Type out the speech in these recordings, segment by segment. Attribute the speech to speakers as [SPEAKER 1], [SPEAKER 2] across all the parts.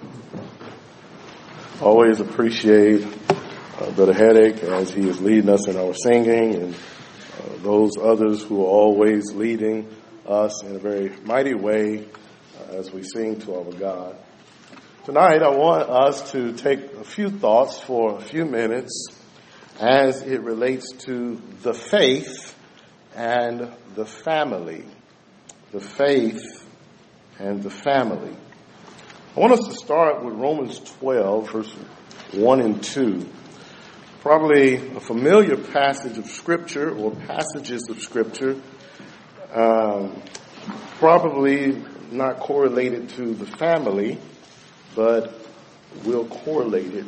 [SPEAKER 1] Always appreciate Brother Headache as he is leading us in our singing, and those others who are always leading us in a very mighty way as we sing to our God. Tonight I want us to take a few thoughts for a few minutes as it relates to the faith and the family. The faith and the family. I want us to start with Romans 12, verse 1 and 2. Probably a familiar passage of Scripture or passages of Scripture, probably not correlated to the family, but will correlate it.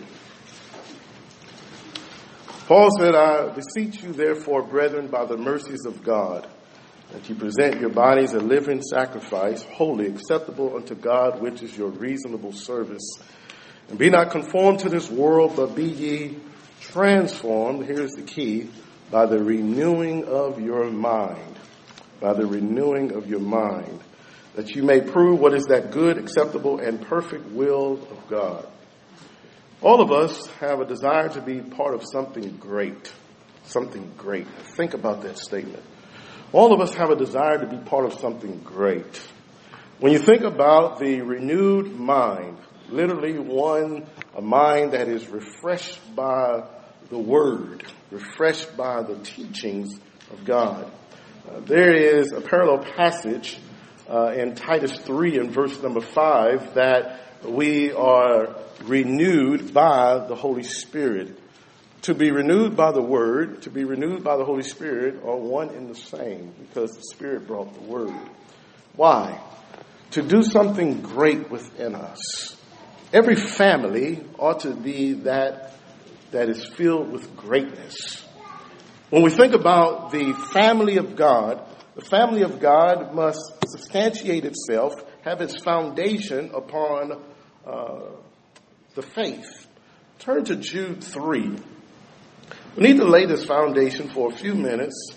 [SPEAKER 1] Paul said, I beseech you therefore, brethren, by the mercies of God, that you present your bodies a living sacrifice, holy, acceptable unto God, which is your reasonable service. And be not conformed to this world, but be ye transformed, here's the key, by the renewing of your mind. By the renewing of your mind, that you may prove what is that good, acceptable, and perfect will of God. All of us have a desire to be part of something great. Something great. Think about that statement. All of us have a desire to be part of something great. When you think about the renewed mind, literally a mind that is refreshed by the Word, refreshed by the teachings of God. There is a parallel passage in Titus 3 and verse number 5 that we are renewed by the Holy Spirit. To be renewed by the Word, to be renewed by the Holy Spirit are one and the same because the Spirit brought the Word. Why? To do something great within us. Every family ought to be that is filled with greatness. When we think about the family of God must substantiate itself, have its foundation upon the faith. Turn to Jude 3. We need to lay this foundation for a few minutes,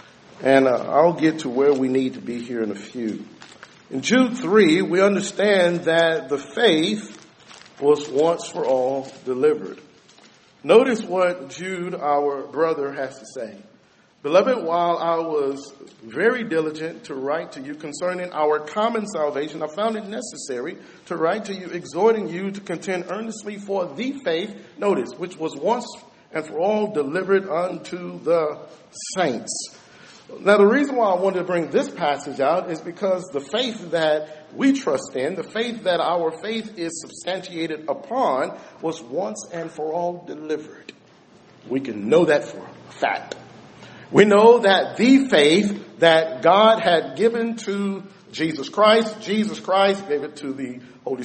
[SPEAKER 1] and I'll get to where we need to be here in a few. In Jude 3, we understand that the faith was once for all delivered. Notice what Jude, our brother, has to say. Beloved, while I was very diligent to write to you concerning our common salvation, I found it necessary to write to you, exhorting you to contend earnestly for the faith, notice, which was once and for all delivered unto the saints. Now, the reason why I wanted to bring this passage out is because the faith that we trust in, the faith that our faith is substantiated upon, was once and for all delivered. We can know that for a fact. We know that the faith that God had given to Jesus Christ gave it to the Holy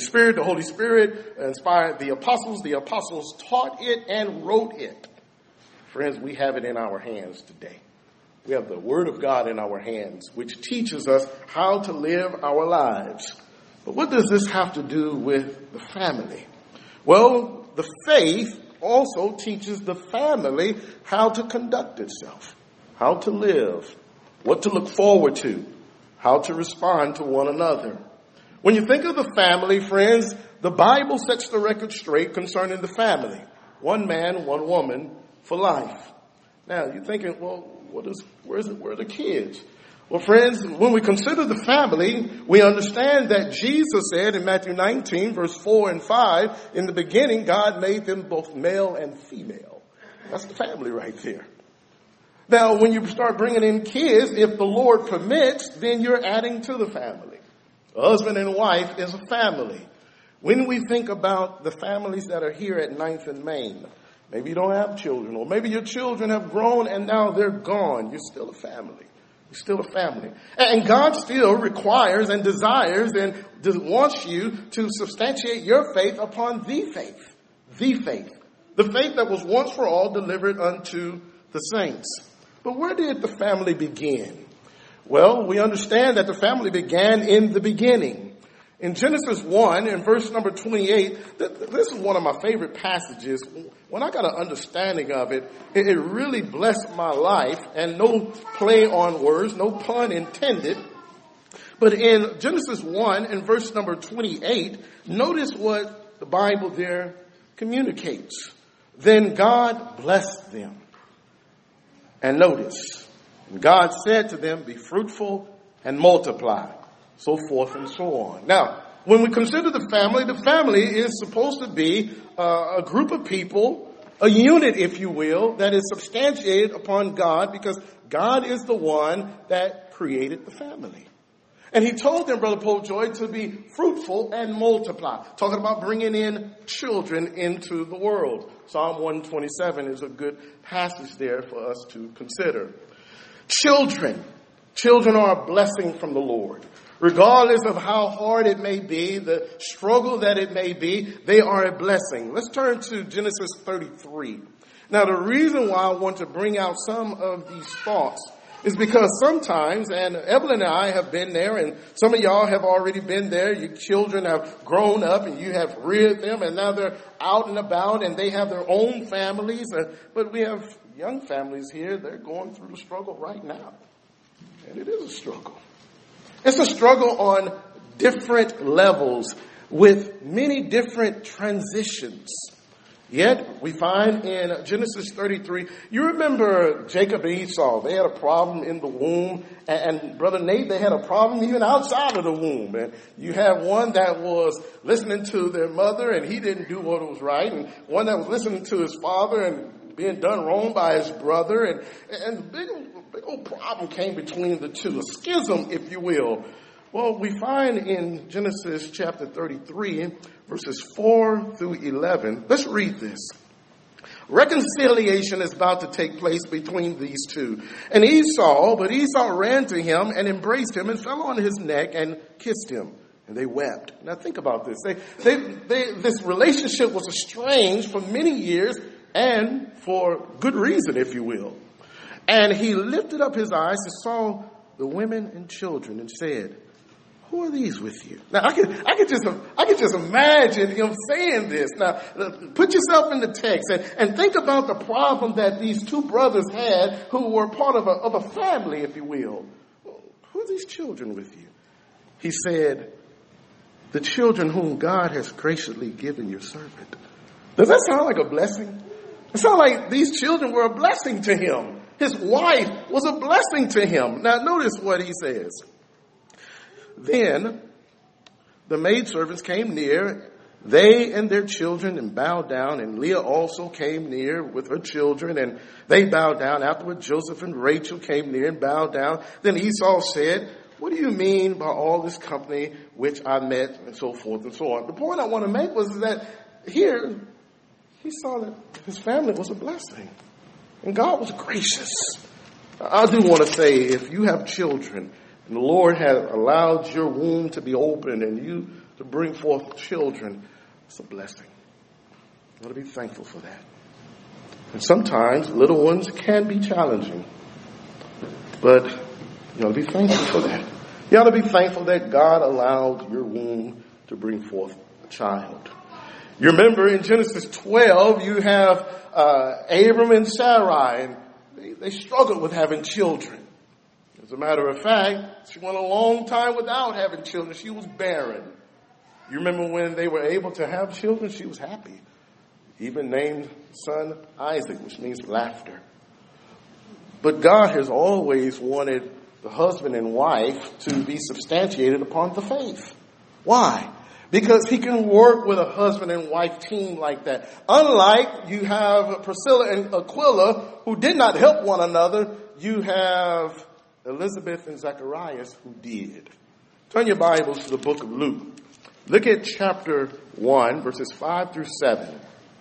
[SPEAKER 1] Spirit inspired the apostles taught it and wrote it. Friends, we have it in our hands today. We have the Word of God in our hands, which teaches us how to live our lives. But what does this have to do with the family? Well, the faith also teaches the family how to conduct itself, how to live, what to look forward to, how to respond to one another. When you think of the family, friends, the Bible sets the record straight concerning the family. One man, one woman for life. Now, you're thinking, well, where are the kids? Well, friends, when we consider the family, we understand that Jesus said in Matthew 19, verse 4 and 5, in the beginning, God made them both male and female. That's the family right there. Now, when you start bringing in kids, if the Lord permits, then you're adding to the family. A husband and wife is a family. When we think about the families that are here at 9th and Main, maybe you don't have children, or maybe your children have grown and now they're gone. You're still a family. You're still a family. And God still requires and desires and wants you to substantiate your faith upon the faith. The faith. The faith that was once for all delivered unto the saints. But where did the family begin? Well, we understand that the family began in the beginning. In Genesis 1, in verse number 28, this is one of my favorite passages. When I got an understanding of it, it really blessed my life, and no play on words, no pun intended. But in Genesis 1, in verse number 28, notice what the Bible there communicates. Then God blessed them. And notice, God said to them, be fruitful and multiply, so forth and so on. Now, when we consider the family is supposed to be a group of people, a unit, if you will, that is substantiated upon God, because God is the one that created the family. And he told them, Brother Popejoy, to be fruitful and multiply, talking about bringing in children into the world. Psalm 127 is a good passage there for us to consider. Children are a blessing from the Lord. Regardless of how hard it may be, the struggle that it may be, they are a blessing. Let's turn to Genesis 33. Now, the reason why I want to bring out some of these thoughts is because sometimes, and Evelyn and I have been there, and some of y'all have already been there. Your children have grown up, and you have reared them, and now they're out and about, and they have their own families. But we have young families here. They're going through the struggle right now. And it is a struggle. It's a struggle on different levels with many different transitions. Yet, we find in Genesis 33, you remember Jacob and Esau. They had a problem in the womb. And Brother Nate, they had a problem even outside of the womb. And you have one that was listening to their mother, and he didn't do what was right. And one that was listening to his father and being done wrong by his brother. And the big old problem came between the two, a schism, if you will. Well, we find in Genesis chapter 33, verses 4 through 11. Let's read this. Reconciliation is about to take place between these two. And Esau ran to him and embraced him and fell on his neck and kissed him. And they wept. Now think about this. This relationship was estranged for many years and for good reason, if you will. And he lifted up his eyes and saw the women and children and said, who are these with you? Now, I could just imagine him saying this. Now, put yourself in the text and think about the problem that these two brothers had who were part of a family, if you will. Who are these children with you? He said, the children whom God has graciously given your servant. Does that sound like a blessing? It sounds like these children were a blessing to him. His wife was a blessing to him. Now, notice what he says. Then the maidservants came near, they and their children, and bowed down. And Leah also came near with her children, and they bowed down. Afterward, Joseph and Rachel came near and bowed down. Then Esau said, what do you mean by all this company which I met, and so forth and so on? The point I want to make was that here he saw that his family was a blessing, and God was gracious. I do want to say, if you have children, and the Lord has allowed your womb to be open and you to bring forth children, it's a blessing. You ought to be thankful for that. And sometimes little ones can be challenging, but you ought to be thankful for that. You ought to be thankful that God allowed your womb to bring forth a child. You remember in Genesis 12, you have Abram and Sarai, and they struggled with having children. As a matter of fact, she went a long time without having children. She was barren. You remember when they were able to have children? She was happy. Even named son Isaac, which means laughter. But God has always wanted the husband and wife to be substantiated upon the faith. Why? Because he can work with a husband and wife team like that. Unlike you have Priscilla and Aquila, who did not help one another, you have Elizabeth and Zacharias, who did. Turn your Bibles to the book of Luke. Look at chapter 1, verses 5 through 7.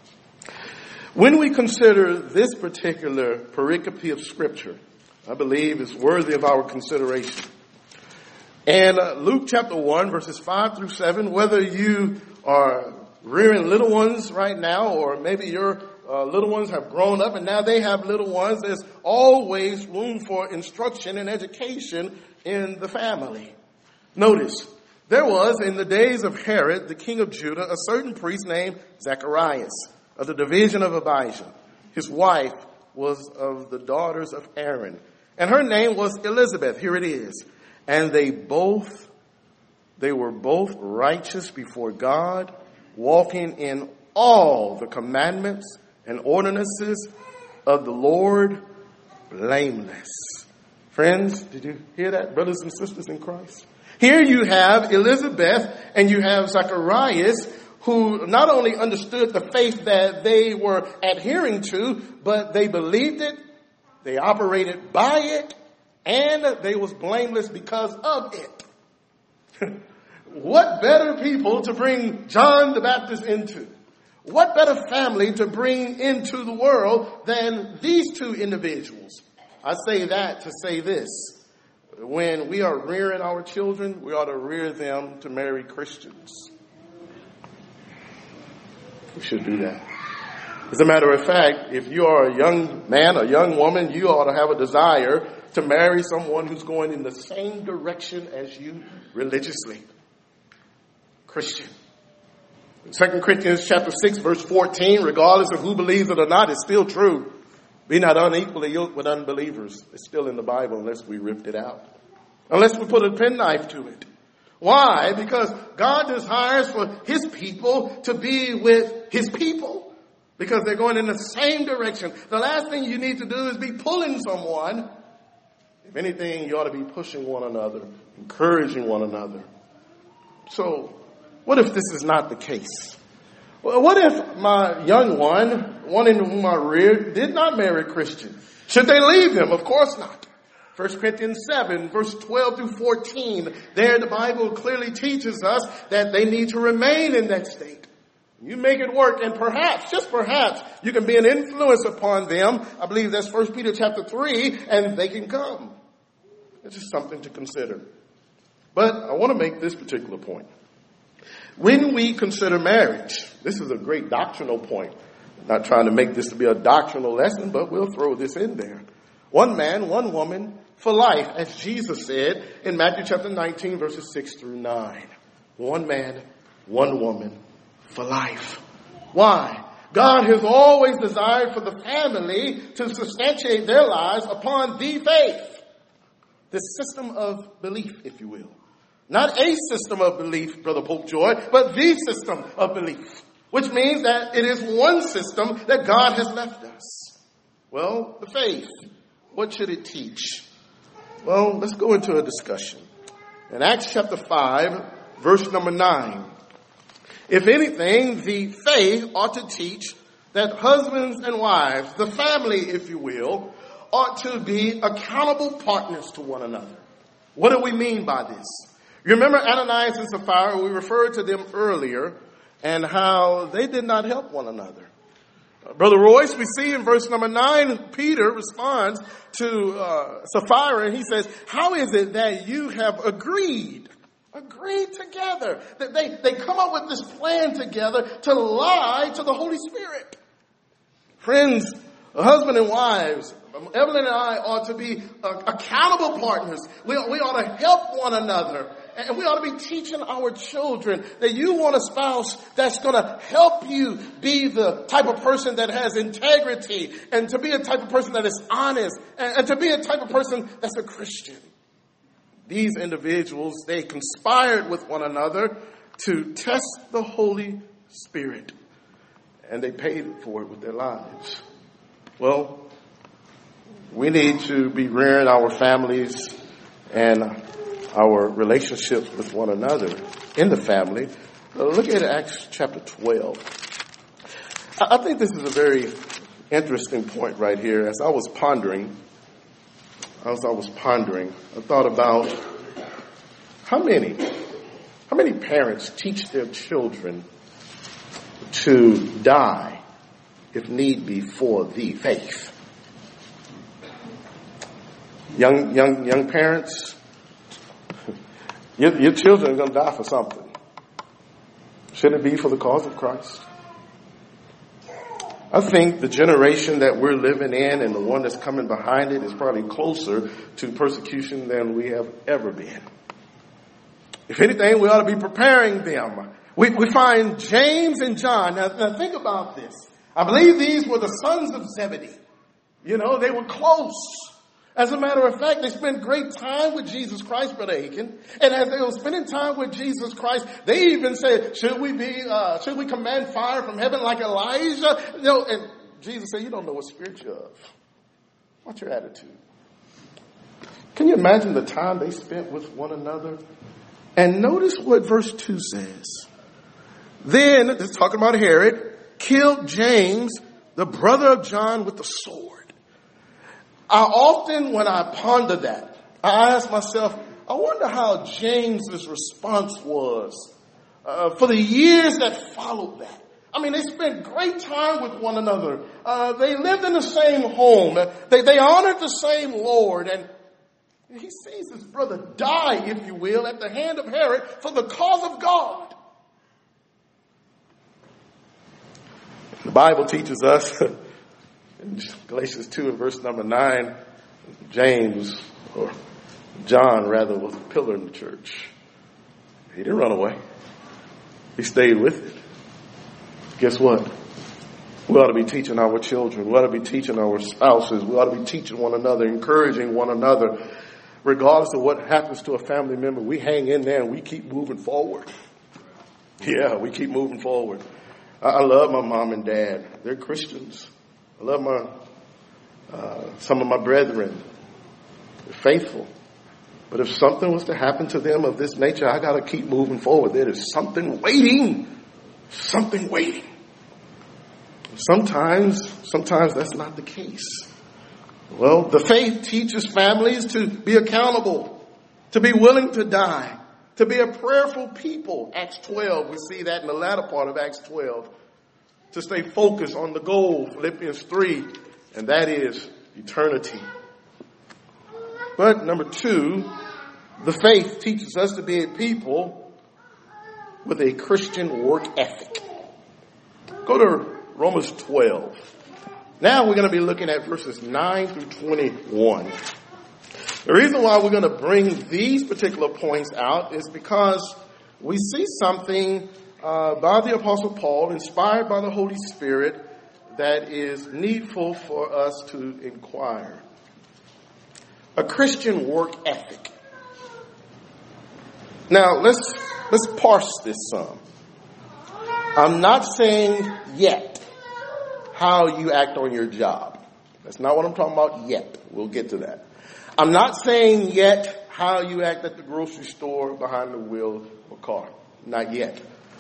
[SPEAKER 1] When we consider this particular pericope of Scripture, I believe it's worthy of our consideration. And Luke chapter 1, verses 5 through 7, whether you are rearing little ones right now, or maybe your little ones have grown up and now they have little ones, there's always room for instruction and education in the family. Notice, there was in the days of Herod, the king of Judah, a certain priest named Zacharias of the division of Abijah. His wife was of the daughters of Aaron, and her name was Elizabeth. Here it is. And they were both righteous before God, walking in all the commandments and ordinances of the Lord blameless. Friends, did you hear that, brothers and sisters in Christ? Here you have Elizabeth and you have Zacharias, who not only understood the faith that they were adhering to, but they believed it, they operated by it, and they was blameless because of it. What better people to bring John the Baptist into? What better family to bring into the world than these two individuals? I say that to say this. When we are rearing our children, we ought to rear them to marry Christians. We should do that. As a matter of fact, if you are a young man or young woman, you ought to have a desire to marry someone who's going in the same direction as you religiously. Christian. 2 Corinthians chapter 6, verse 14, regardless of who believes it or not, it's still true. Be not unequally yoked with unbelievers. It's still in the Bible unless we ripped it out. Unless we put a penknife to it. Why? Because God desires for his people to be with his people. Because they're going in the same direction. The last thing you need to do is be pulling someone. If anything, you ought to be pushing one another, encouraging one another. So, what if this is not the case? Well, what if my young one in whom I reared, did not marry a Christian? Should they leave him? Of course not. 1 Corinthians 7, verse 12 through 14. There the Bible clearly teaches us that they need to remain in that state. You make it work, and perhaps, just perhaps, you can be an influence upon them. I believe that's 1 Peter chapter 3, and they can come. It's just something to consider. But I want to make this particular point. When we consider marriage, this is a great doctrinal point. I'm not trying to make this to be a doctrinal lesson, but we'll throw this in there. One man, one woman for life, as Jesus said in Matthew chapter 19, verses 6 through 9. One man, one woman for life. Why? God has always desired for the family to substantiate their lives upon the faith. The system of belief, if you will. Not a system of belief, Brother Pope Joy, but the system of belief. Which means that it is one system that God has left us. Well, the faith. What should it teach? Well, let's go into a discussion. In Acts chapter 5, verse number 9. If anything, the faith ought to teach that husbands and wives, the family, if you will, ought to be accountable partners to one another. What do we mean by this? You remember Ananias and Sapphira, we referred to them earlier, and how they did not help one another. Brother Royce, we see in verse number 9, Peter responds to Sapphira, and he says, how is it that you have agreed together? That they come up with this plan together to lie to the Holy Spirit. Friends, husband and wives, Evelyn and I ought to be accountable partners. We ought to help one another. And we ought to be teaching our children that you want a spouse that's going to help you be the type of person that has integrity, and to be a type of person that is honest, and to be a type of person that's a Christian. These individuals, they conspired with one another to test the Holy Spirit, and they paid for it with their lives. Well, we need to be rearing our families and our relationships with one another in the family. Look at Acts chapter 12. I think this is a very interesting point right here. As I was pondering, I thought about how many parents teach their children to die, if need be, for the faith. Young parents, your children are going to die for something. Shouldn't it be for the cause of Christ? I think the generation that we're living in and the one that's coming behind it is probably closer to persecution than we have ever been. If anything, we ought to be preparing them. We find James and John. Now think about this. I believe these were the sons of Zebedee. You know, they were close. As a matter of fact, they spent great time with Jesus Christ, Brother Aiken. And as they were spending time with Jesus Christ, they even said, should we command fire from heaven like Elijah? And Jesus said, you don't know what spirit you're of. What's your attitude? Can you imagine the time they spent with one another? And notice what verse 2 says. Then, this is talking about Herod, killed James, the brother of John, with the sword. I often, when I ponder that, I ask myself, I wonder how James's response was for the years that followed that. I mean, they spent great time with one another. They lived in the same home. They honored the same Lord. And he sees his brother die, if you will, at the hand of Herod for the cause of God. The Bible teaches us in Galatians 2 and verse number 9, James, or John rather, was a pillar in the church. He didn't run away. He stayed with it. Guess what? We ought to be teaching our children. We ought to be teaching our spouses. We ought to be teaching one another, encouraging one another. Regardless of what happens to a family member, we hang in there and we keep moving forward. Yeah, we keep moving forward. I love my mom and dad. They're Christians. I love some of my brethren. They're faithful. But if something was to happen to them of this nature, I got to keep moving forward. There is something waiting. Something waiting. Sometimes that's not the case. Well, the faith teaches families to be accountable, to be willing to die, to be a prayerful people. Acts 12, we see that in the latter part of Acts 12. To stay focused on the goal, Philippians 3, and that is eternity. But number 2, the faith teaches us to be a people with a Christian work ethic. Go to Romans 12. Now we're going to be looking at verses 9 through 21. The reason why we're going to bring these particular points out is because we see something by the Apostle Paul, inspired by the Holy Spirit, that is needful for us to inquire. A Christian work ethic. Now, let's parse this some. I'm not saying yet how you act on your job. That's not what I'm talking about yet. We'll get to that. I'm not saying yet how you act at the grocery store behind the wheel of a car. Not yet.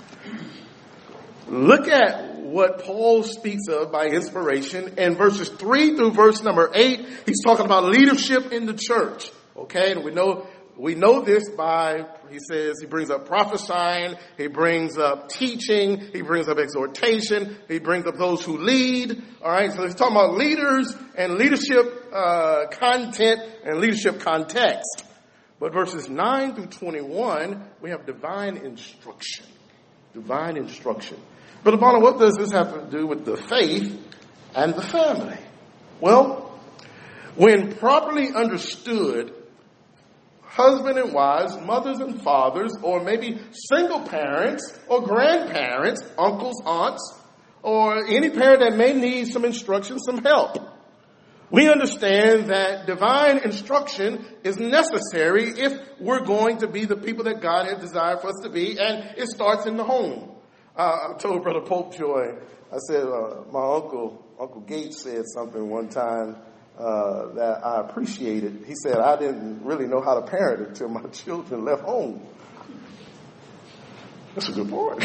[SPEAKER 1] Look at what Paul speaks of by inspiration in verses 3 through verse number 8. He's talking about leadership in the church. Okay, and we know this by, he brings up prophesying, he brings up teaching, he brings up exhortation, he brings up those who lead. All right, so he's talking about leaders and leadership content and leadership context. But verses 9 through 21, we have divine instruction. Divine instruction. Brother Bonner, what does this have to do with the faith and the family? Well, when properly understood, husband and wives, mothers and fathers, or maybe single parents or grandparents, uncles, aunts, or any parent that may need some instruction, some help. We understand that divine instruction is necessary if we're going to be the people that God has desired for us to be, and it starts in the home. I told Brother Popejoy, I said, my Uncle Gates said something one time that I appreciated. He said, I didn't really know how to parent until my children left home. That's a good point.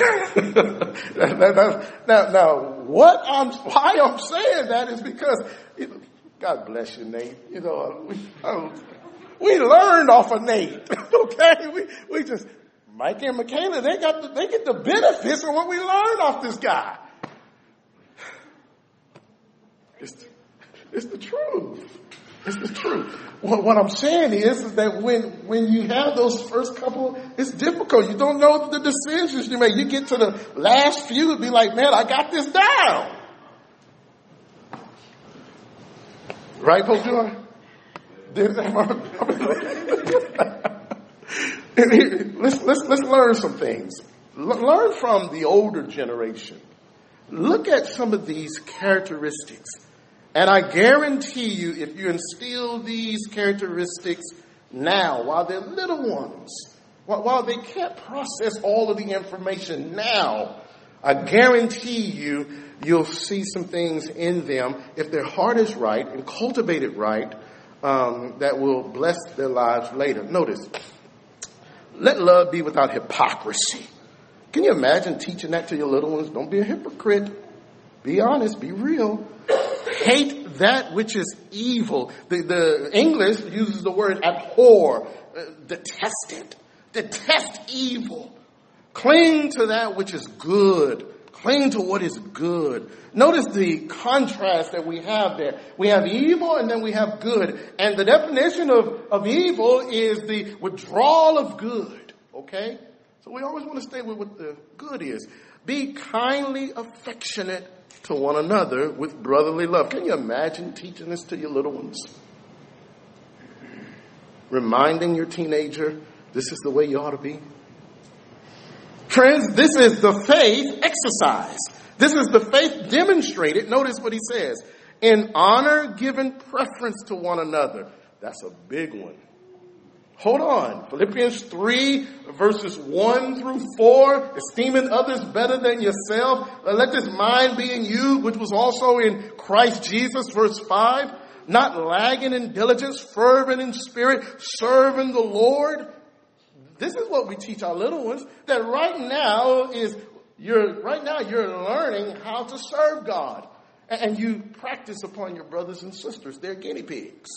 [SPEAKER 1] Now, why I'm saying that is because, God bless you, Nate. We learned off of Nate. Okay, we just Mike and Michaela. They get the benefits of what we learned off this guy. It's the truth. It's the truth. What I'm saying is that when you have those first couple, it's difficult. You don't know the decisions you make. You get to the last few and be like, man, I got this down. Right, Pope John? Let's learn some things. Learn from the older generation. Look at some of these characteristics And I guarantee you, if you instill these characteristics now, while they're little ones, while they can't process all of the information now, I guarantee you'll see some things in them, if their heart is right and cultivated right, that will bless their lives later. Notice, let love be without hypocrisy. Can you imagine teaching that to your little ones? Don't be a hypocrite. Be honest. Be real. Hate that which is evil. The English uses the word abhor. Detest it. Detest evil. Cling to that which is good. Cling to what is good. Notice the contrast that we have there. We have evil and then we have good. And the definition of evil is the withdrawal of good. Okay? So we always want to stay with what the good is. Be kindly affectionate to one another with brotherly love. Can you imagine teaching this to your little ones? Reminding your teenager, this is the way you ought to be. Friends, this is the faith exercise. This is the faith demonstrated. Notice what he says. In honor, given preference to one another. That's a big one. Hold on. Philippians 3, verses 1 through 4. Esteeming others better than yourself. Let this mind be in you, which was also in Christ Jesus. Verse 5. Not lagging in diligence, fervent in spirit, serving the Lord. This is what we teach our little ones. That right now you're learning how to serve God. And you practice upon your brothers and sisters. They're guinea pigs.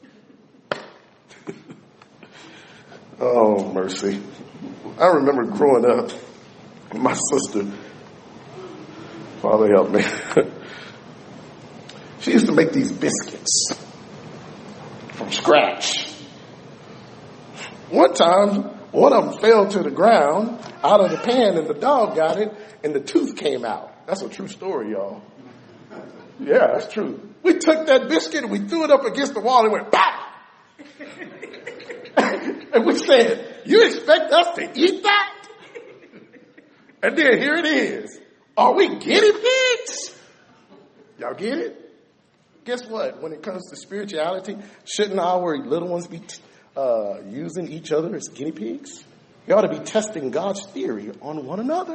[SPEAKER 1] Oh, mercy. I remember growing up, my sister, Father help me, she used to make these biscuits from scratch. One time, one of them fell to the ground out of the pan and the dog got it and the tooth came out. That's a true story, y'all. Yeah, that's true. We took that biscuit and we threw it up against the wall and went, bah! And we said, you expect us to eat that? And then here it is. Are we guinea pigs? Y'all get it? Guess what? When it comes to spirituality, shouldn't our little ones be using each other as guinea pigs? We ought to be testing God's theory on one another.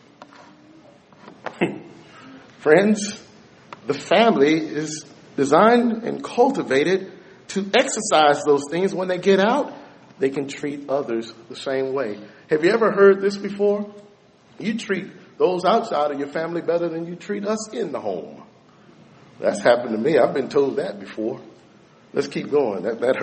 [SPEAKER 1] Friends, the family is designed and cultivated to exercise those things. When they get out, they can treat others the same way. Have you ever heard this before? You treat those outside of your family better than you treat us in the home. That's happened to me. I've been told that before. Let's keep going. That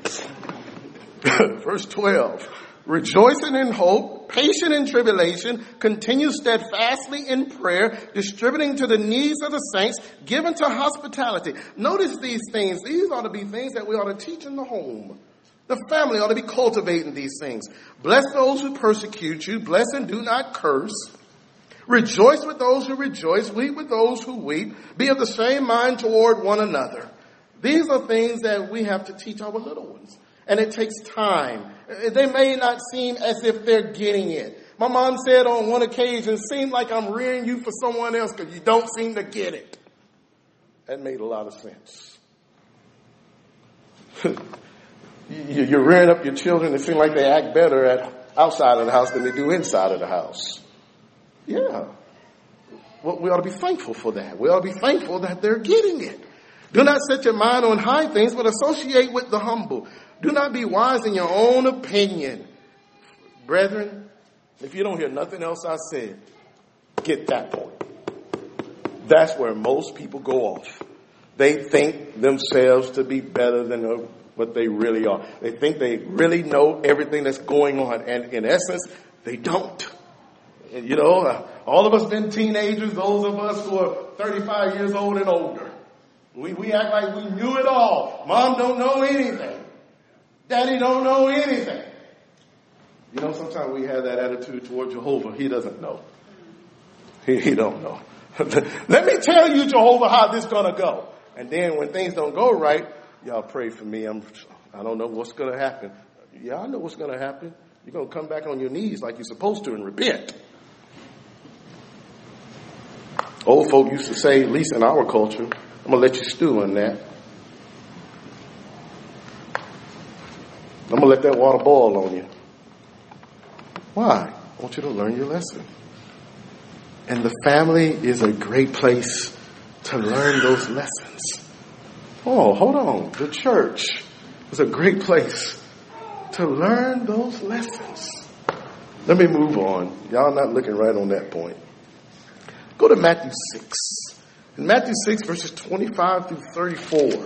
[SPEAKER 1] hurt. Verse 12. Rejoicing in hope, patient in tribulation, continue steadfastly in prayer, distributing to the needs of the saints, given to hospitality. Notice these things. These ought to be things that we ought to teach in the home. The family ought to be cultivating these things. Bless those who persecute you. Bless and do not curse. Rejoice with those who rejoice. Weep with those who weep. Be of the same mind toward one another. These are things that we have to teach our little ones. And it takes time. They may not seem as if they're getting it. My mom said on one occasion, it seemed like I'm rearing you for someone else because you don't seem to get it. That made a lot of sense. You're rearing up your children. It seems like they act better outside of the house than they do inside of the house. Yeah. Well, we ought to be thankful for that. We ought to be thankful that they're getting it. Do not set your mind on high things, but associate with the humble. Do not be wise in your own opinion. Brethren, if you don't hear nothing else I said, get that point. That's where most people go off. They think themselves to be better than what they really are. They think they really know everything that's going on. And in essence, they don't. And, you know, all of us been teenagers, those of us who are 35 years old and older. We act like we knew it all. Mom don't know anything. Daddy don't know anything. You know, sometimes we have that attitude toward Jehovah. He doesn't know. He don't know. Let me tell you, Jehovah, how this is going to go. And then when things don't go right, y'all pray for me. I don't know what's going to happen. Yeah, I know what's going to happen. You're going to come back on your knees like you're supposed to and repent. Old folk used to say, at least in our culture, I'm going to let you stew on that. I'm going to let that water boil on you. Why? I want you to learn your lesson. And the family is a great place to learn those lessons. Oh, hold on. The church is a great place to learn those lessons. Let me move on. Y'all not looking right on that point. Go to Matthew 6. In Matthew 6, verses 25 through 34.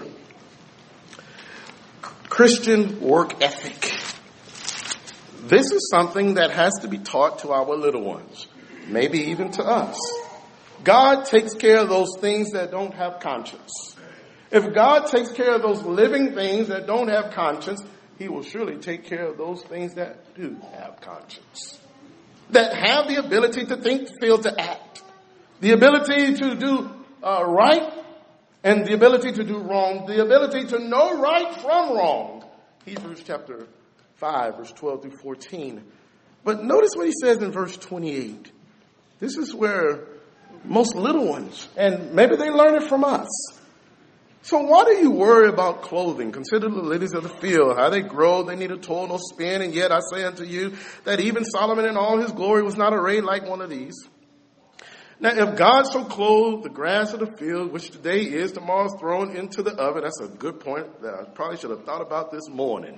[SPEAKER 1] Christian work ethic. This is something that has to be taught to our little ones, maybe even to us. God takes care of those things that don't have conscience. If God takes care of those living things that don't have conscience, he will surely take care of those things that do have conscience. That have the ability to think, to feel, to act. The ability to do right and the ability to do wrong. The ability to know right from wrong. Hebrews chapter 5, verse 12 through 14. But notice what he says in verse 28. This is where most little ones, and maybe they learn it from us. So why do you worry about clothing? Consider the lilies of the field, how they grow, they neither toil nor spin, and yet I say unto you that even Solomon in all his glory was not arrayed like one of these. Now, if God so clothed the grass of the field, which today is, tomorrow is thrown into the oven, that's a good point that I probably should have thought about this morning.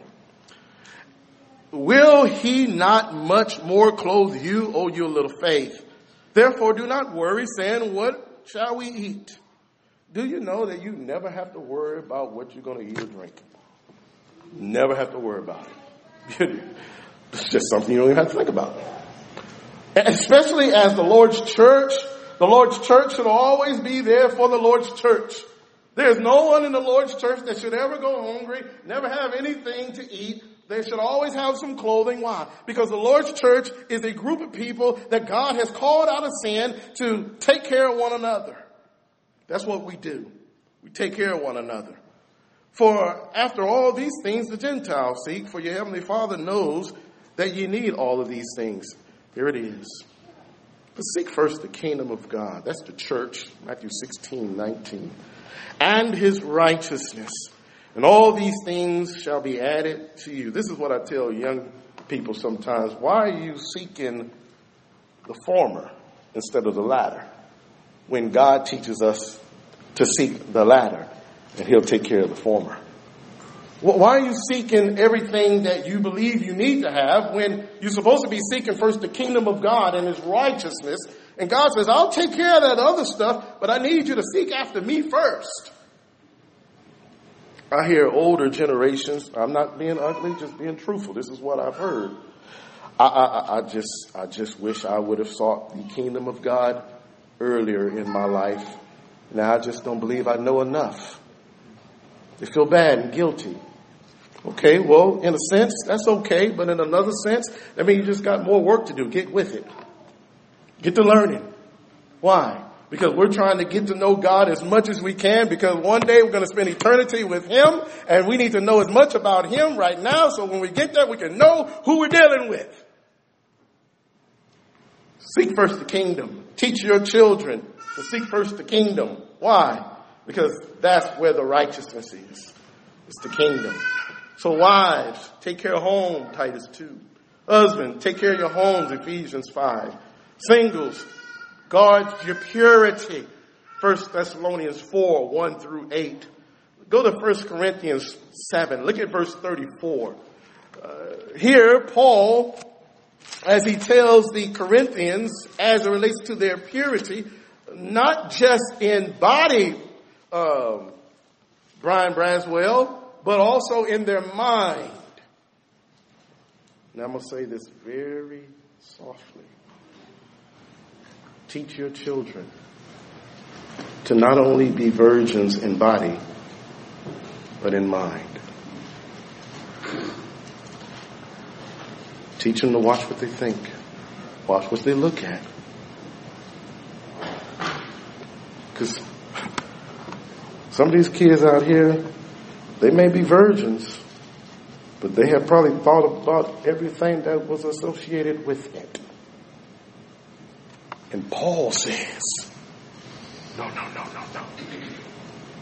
[SPEAKER 1] Will he not much more clothe you, O you little faith? Therefore do not worry, saying, what shall we eat? Do you know that you never have to worry about what you're going to eat or drink? Never have to worry about it. It's just something you don't even have to think about. Especially as the Lord's church should always be there for the Lord's church. There's no one in the Lord's church that should ever go hungry, never have anything to eat. They should always have some clothing. Why? Because the Lord's church is a group of people that God has called out of sin to take care of one another. That's what we do. We take care of one another. For after all these things the Gentiles seek, for your heavenly Father knows that you need all of these things. Here it is. But seek first the kingdom of God. That's the church, Matthew 16:19. And his righteousness. And all these things shall be added to you. This is what I tell young people sometimes. Why are you seeking the former instead of the latter? When God teaches us to seek the latter, and he'll take care of the former. Why are you seeking everything that you believe you need to have when you're supposed to be seeking first the kingdom of God and his righteousness? And God says, I'll take care of that other stuff, but I need you to seek after me first. I hear older generations, I'm not being ugly, just being truthful. This is what I've heard. I just wish I would have sought the kingdom of God earlier in my life. Now I just don't believe I know enough. They feel bad and guilty. Okay, well, in a sense, that's okay. But in another sense, that means you just got more work to do. Get with it. Get to learning. Why? Because we're trying to get to know God as much as we can, because one day we're going to spend eternity with him, and we need to know as much about him right now so when we get there we can know who we're dealing with. Seek first the kingdom. Teach your children to seek first the kingdom. Why? Because that's where the righteousness is. It's the kingdom. So wives, take care of home, Titus 2. Husband, take care of your homes, Ephesians 5. Singles, guard your purity, 1 Thessalonians 4, 1 through 8. Go to 1 Corinthians 7. Look at verse 34. Here, Paul, as he tells the Corinthians, as it relates to their purity, not just in body, Brian Braswell, but also in their mind. Now I'm going to say this very softly. Teach your children to not only be virgins in body, but in mind. Teach them to watch what they think. Watch what they look at. Because some of these kids out here, they may be virgins, but they have probably thought about everything that was associated with it. And Paul says, no.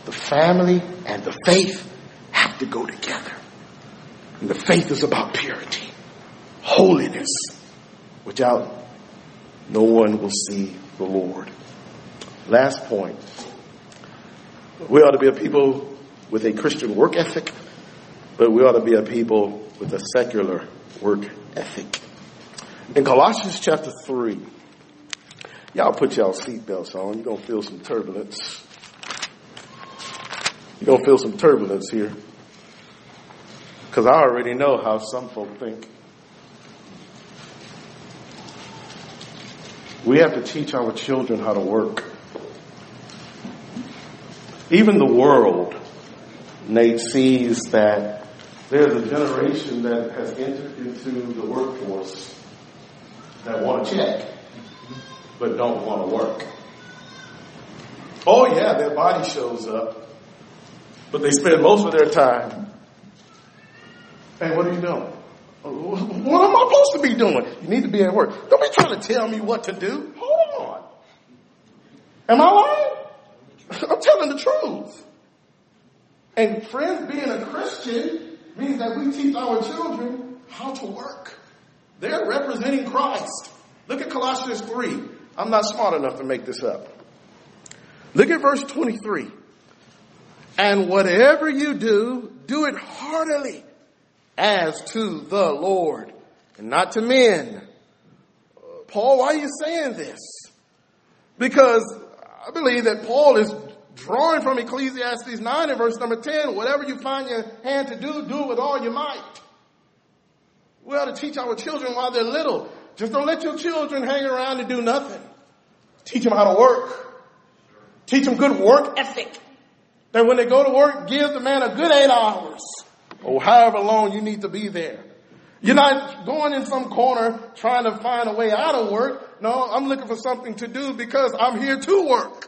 [SPEAKER 1] The family and the faith have to go together. And the faith is about purity, holiness. Without, no one will see the Lord. Last point. We ought to be a people with a Christian work ethic, but we ought to be a people with a secular work ethic. In Colossians chapter 3, y'all put y'all seatbelts on. You're going to feel some turbulence. You're going to feel some turbulence here. Because I already know how some folk think. We have to teach our children how to work. Even the world, Nate, sees that there's a generation that has entered into the workforce that want to check, but don't want to work. Oh yeah, their body shows up, but they spend most of their time. Hey, what are you doing? What am I supposed to be doing? You need to be at work. Don't be trying to tell me what to do. Hold on. Am I lying? I'm telling the truth. And friends, being a Christian means that we teach our children how to work. They're representing Christ. Look at Colossians 3. I'm not smart enough to make this up. Look at verse 23. And whatever you do, do it heartily as to the Lord and not to men. Paul, why are you saying this? Because I believe that Paul is drawing from Ecclesiastes 9 and verse number 10. Whatever you find your hand to do, do it with all your might. We ought to teach our children while they're little. Just don't let your children hang around and do nothing. Teach them how to work. Teach them good work ethic. That when they go to work, give the man a good 8 hours. Or however long you need to be there. You're not going in some corner trying to find a way out of work. No, I'm looking for something to do because I'm here to work.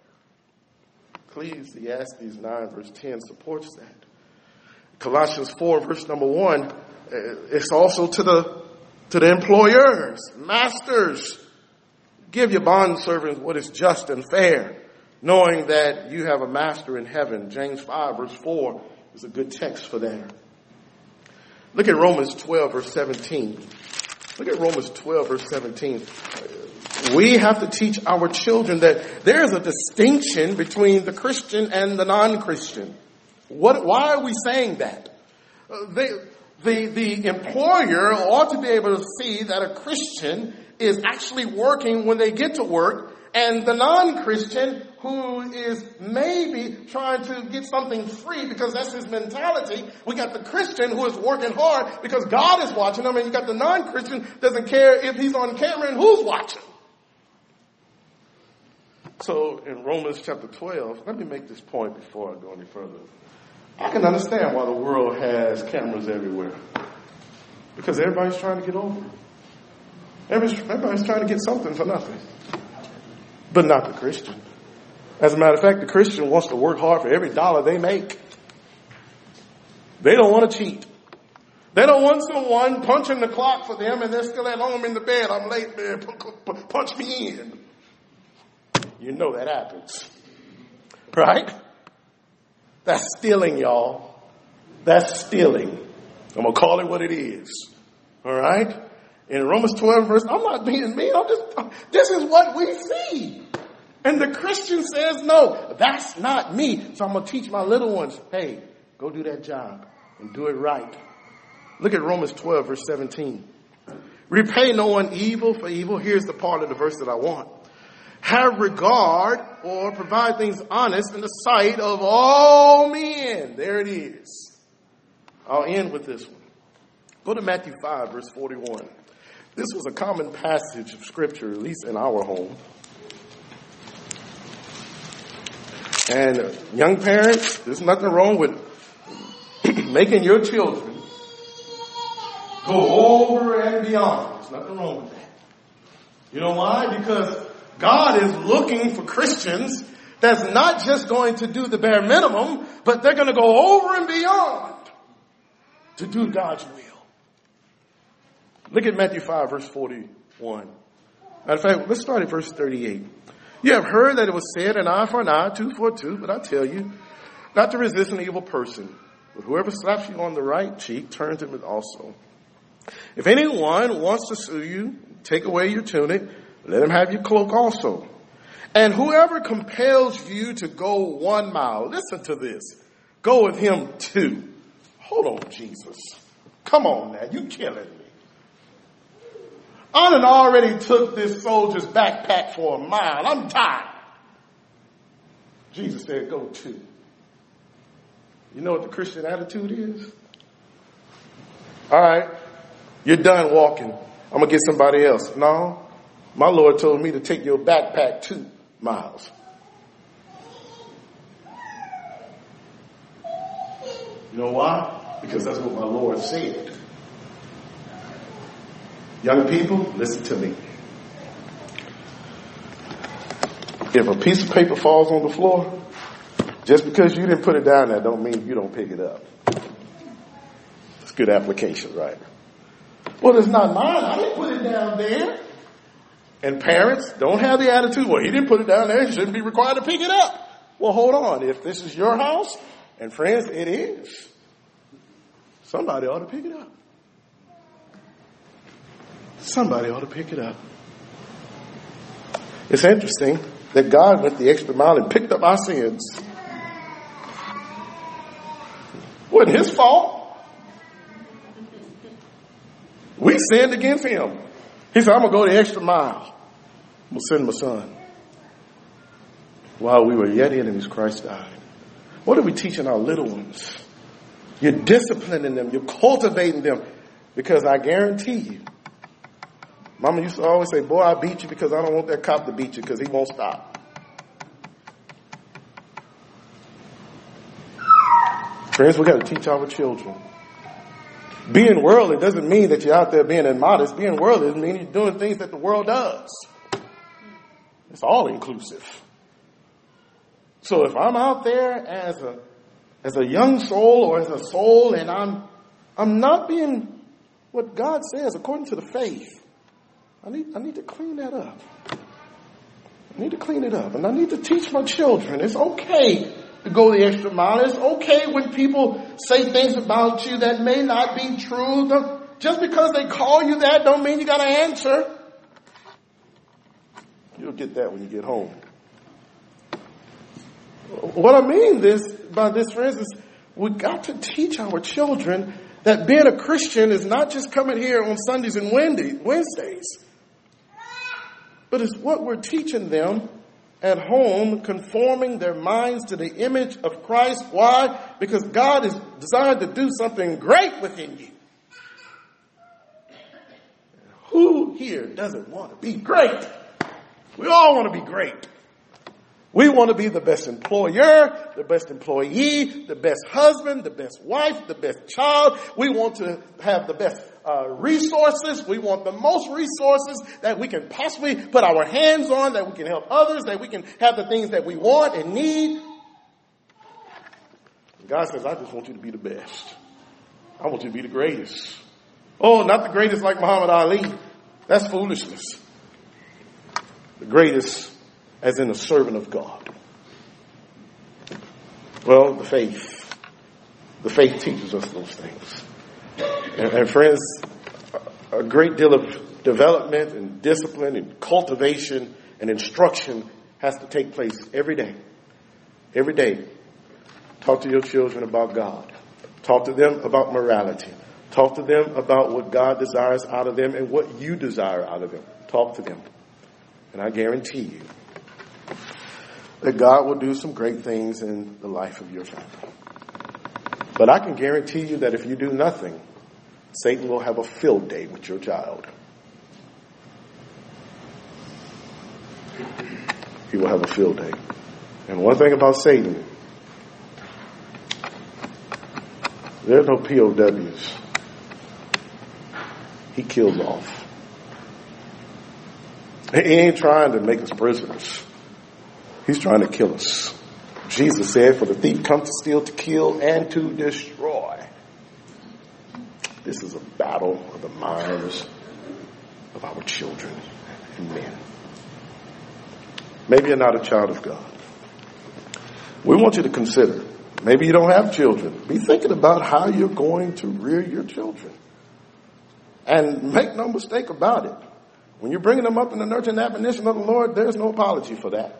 [SPEAKER 1] Ecclesiastes 9 verse 10 supports that. Colossians 4 verse number 1, it's also to the employers, masters. Give your bondservants what is just and fair, knowing that you have a master in heaven. James 5 verse 4 is a good text for that. Look at Romans 12 verse 17. Look at Romans 12 verse 17. We have to teach our children that there is a distinction between the Christian and the non-Christian. Why are we saying that? The employer ought to be able to see that a Christian is actually working when they get to work, and the non-Christian who is maybe trying to get something free because that's his mentality. We got the Christian who is working hard because God is watching him, and you got the non-Christian doesn't care if he's on camera and who's watching. So in Romans chapter 12, let me make this point before I go any further. I can understand why the world has cameras everywhere. Because everybody's trying to get over. Everybody's trying to get something for nothing. But not the Christian. As a matter of fact, the Christian wants to work hard for every dollar they make. They don't want to cheat. They don't want someone punching the clock for them and they're still at home in the bed. I'm late, man. Punch me in. You know that happens. Right? That's stealing, y'all. That's stealing. I'm going to call it what it is. All right? In Romans 12 verse, I'm not being mean. This is what we see. And the Christian says, no, that's not me. So I'm going to teach my little ones, hey, go do that job and do it right. Look at Romans 12 verse 17. Repay no one evil for evil. Here's the part of the verse that I want. Have regard or provide things honest in the sight of all men. There it is. I'll end with this one. Go to Matthew 5 verse 41. This was a common passage of scripture, at least in our home. And young parents, there's nothing wrong with making your children go over and beyond. There's nothing wrong with that. You know why? Because God is looking for Christians that's not just going to do the bare minimum, but they're going to go over and beyond to do God's will. Look at Matthew 5 verse 41. Matter of fact, let's start at verse 38. You have heard that it was said, an eye for an eye, tooth for a tooth, but I tell you, not to resist an evil person. But whoever slaps you on the right cheek, turn to him also. If anyone wants to sue you, take away your tunic, let him have your cloak also. And whoever compels you to go 1 mile, listen to this, go with him 2. Hold on, Jesus. Come on now, you killing me. I done already took this soldier's backpack for 1 mile. I'm tired. Jesus said, go 2. You know what the Christian attitude is? All right, you're done walking. I'm going to get somebody else. No, my Lord told me to take your backpack 2 miles. You know why? Because that's what my Lord said. Young people, listen to me. If a piece of paper falls on the floor, just because you didn't put it down there don't mean you don't pick it up. It's good application, right? Well, it's not mine. I didn't put it down there. And parents don't have the attitude, well, he didn't put it down there. He shouldn't be required to pick it up. Well, hold on. If this is your house, and friends, it is, somebody ought to pick it up. Somebody ought to pick it up. It's interesting that God went the extra mile and picked up our sins. Wasn't his fault. We sinned against him. He said, I'm going to go the extra mile. I'm going to send my son. While we were yet enemies, Christ died. What are we teaching our little ones? You're disciplining them. You're cultivating them. Because I guarantee you, Mama used to always say, boy, I beat you because I don't want that cop to beat you because he won't stop. Friends, we got to teach our children. Being worldly doesn't mean that you're out there being immodest. Being worldly doesn't mean you're doing things that the world does. It's all inclusive. So if I'm out there as a young soul or as a soul and I'm not being what God says according to the faith, I need to clean that up. I need to clean it up. And I need to teach my children. It's okay to go the extra mile. It's okay when people say things about you that may not be true. Just because they call you that don't mean you got to answer. You'll get that when you get home. What I mean by this, friends, is we've got to teach our children that being a Christian is not just coming here on Sundays and Wednesdays, but it's what we're teaching them at home, conforming their minds to the image of Christ. Why? Because God is designed to do something great within you. Who here doesn't want to be great? We all want to be great. We want to be the best employer, the best employee, the best husband, the best wife, the best child. We want to have the best resources. We want the most resources that we can possibly put our hands on, that we can help others, that we can have the things that we want and need. And God says, I just want you to be the best. I want you to be the greatest. Oh, not the greatest like Muhammad Ali. That's foolishness. The greatest as in a servant of God. Well, the faith teaches us those things. And friends, a great deal of development and discipline and cultivation and instruction has to take place every day. Every day. Talk to your children about God. Talk to them about morality. Talk to them about what God desires out of them and what you desire out of them. Talk to them. And I guarantee you that God will do some great things in the life of your family. But I can guarantee you that if you do nothing, Satan will have a field day with your child. He will have a field day. And one thing about Satan, there's no POWs. He kills off. He ain't trying to make us prisoners. He's trying to kill us. Jesus said, for the thief comes to steal, to kill, and to destroy. This is a battle of the minds of our children and men. Maybe you're not a child of God. We want you to consider, maybe you don't have children. Be thinking about how you're going to rear your children. And make no mistake about it. When you're bringing them up in the nurture and admonition of the Lord, there's no apology for that.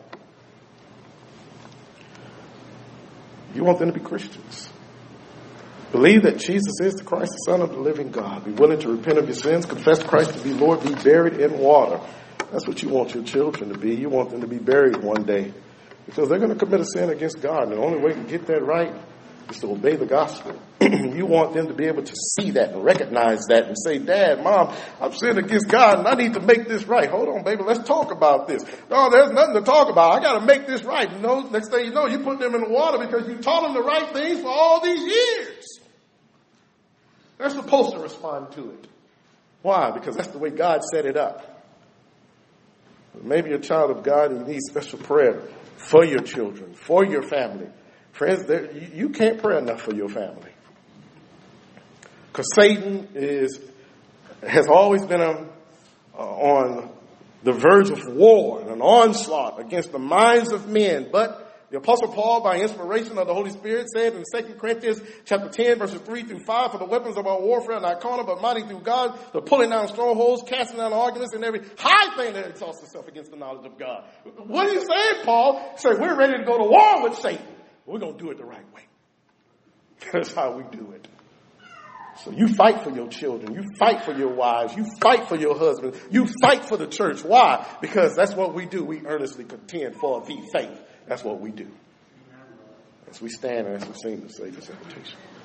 [SPEAKER 1] You want them to be Christians. Believe that Jesus is the Christ, the Son of the living God. Be willing to repent of your sins, confess Christ to be Lord, be buried in water. That's what you want your children to be. You want them to be buried one day. Because they're going to commit a sin against God. And the only way to get that right is to obey the gospel. You want them to be able to see that and recognize that and say, Dad, Mom, I'm sinning against God and I need to make this right. Hold on, baby, let's talk about this. No, there's nothing to talk about. I got to make this right. You know, next thing you know, you put them in the water because you taught them the right things for all these years. They're supposed to respond to it. Why? Because that's the way God set it up. Maybe you're a child of God and you need special prayer for your children, for your family. Friends, you can't pray enough for your family. Because Satan has always been on the verge of war and an onslaught against the minds of men. But the Apostle Paul, by inspiration of the Holy Spirit, said in 2 Corinthians chapter 10, verses 3 through 5, for the weapons of our warfare are not carnal, but mighty through God, the pulling down strongholds, casting down arguments, and every high thing that exalts itself against the knowledge of God. What are you saying, Paul? He said, we're ready to go to war with Satan. We're going to do it the right way. That's how we do it. So you fight for your children. You fight for your wives. You fight for your husband. You fight for the church. Why? Because that's what we do. We earnestly contend for the faith. That's what we do. As we stand and as we sing the Savior's invitation.